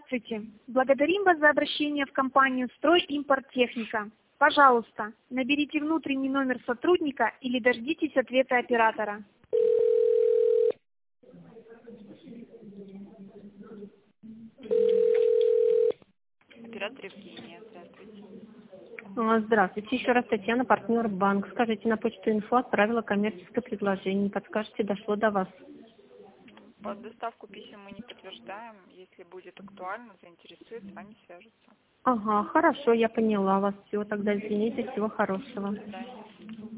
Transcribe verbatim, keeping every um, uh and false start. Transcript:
Здравствуйте. Благодарим вас за обращение в компанию «Стройимпорттехника». Пожалуйста, наберите внутренний номер сотрудника или дождитесь ответа оператора. Оператор Евгения, здравствуйте. А, Здравствуйте, еще раз Татьяна, партнер банк. Скажите, на почту инфо отправила коммерческое предложение. Не подскажете, дошло до вас? Под доставку писем мы не подтверждаем. Если будет актуально, заинтересует, с вами свяжутся. Ага, хорошо, я поняла вас. Всего тогда извините, всего хорошего. До свидания.